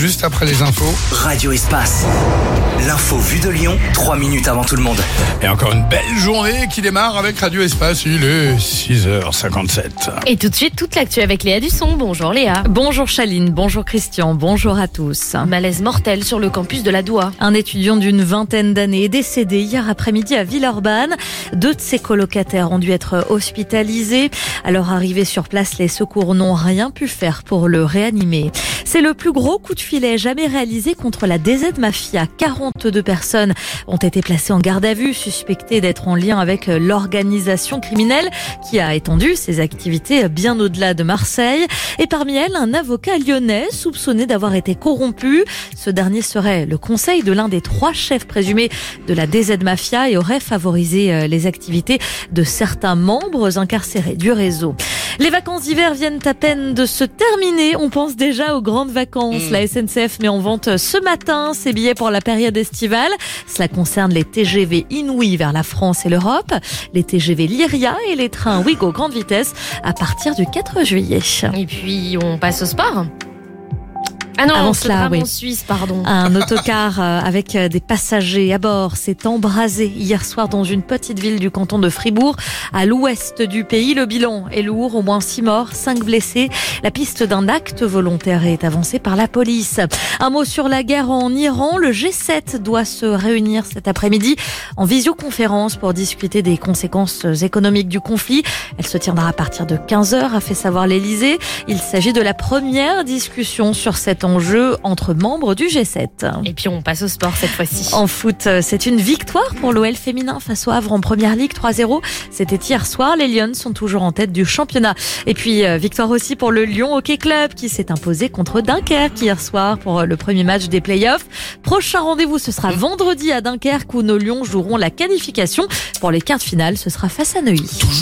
juste après les infos. Radio Espace. L'info vue de Lyon, 3 minutes avant tout le monde. Et encore une belle journée qui démarre avec Radio Espace. Il est 6h57. Et tout de suite, toute l'actu avec Léa Dusson. Bonjour Léa. Bonjour Chaline, bonjour Christian, bonjour à tous. Malaise mortel sur le campus de la Doua. Un étudiant d'une vingtaine d'années est décédé hier après-midi à Villeurbanne. 2 de ses colocataires ont dû être hospitalisés. À leur arrivée sur place, les secours n'ont rien pu faire pour le réanimer. C'est le plus gros coup de filet jamais réalisé contre la DZ Mafia. 42 personnes ont été placées en garde à vue, suspectées d'être en lien avec l'organisation criminelle qui a étendu ses activités bien au-delà de Marseille. Et parmi elles, un avocat lyonnais soupçonné d'avoir été corrompu. Ce dernier serait le conseil de l'un des 3 chefs présumés de la DZ Mafia et aurait favorisé les activités de certains membres incarcérés du réseau. Les vacances d'hiver viennent à peine de se terminer. On pense déjà aux grandes vacances. La SNCF met en vente ce matin ses billets pour la période estivale. Cela concerne les TGV Inouï vers la France et l'Europe, les TGV Lyria et les trains Ouigo grande vitesse à partir du 4 juillet. Et puis, on passe au sport. Ah non, Avant c'est cela, vraiment oui. en Suisse, pardon. Un autocar avec des passagers à bord s'est embrasé hier soir dans une petite ville du canton de Fribourg, à l'ouest du pays. Le bilan est lourd, au moins 6 morts, 5 blessés. La piste d'un acte volontaire est avancée par la police. Un mot sur la guerre en Iran. Le G7 doit se réunir cet après-midi en visioconférence pour discuter des conséquences économiques du conflit. Elle se tiendra à partir de 15h, a fait savoir l'Elysée. Il s'agit de la première discussion sur cet enjeu entre membres du G7. Et puis, on passe au sport cette fois-ci. En foot, c'est une victoire pour l'OL féminin face au Havre en Première Ligue, 3-0. C'était hier soir. Les Lions sont toujours en tête du championnat. Et puis, victoire aussi pour le Lyon Hockey Club qui s'est imposé contre Dunkerque hier soir pour le premier match des playoffs. Prochain rendez-vous, ce sera vendredi à Dunkerque où nos Lions joueront la qualification. Pour les quarts de finale, ce sera face à Neuilly.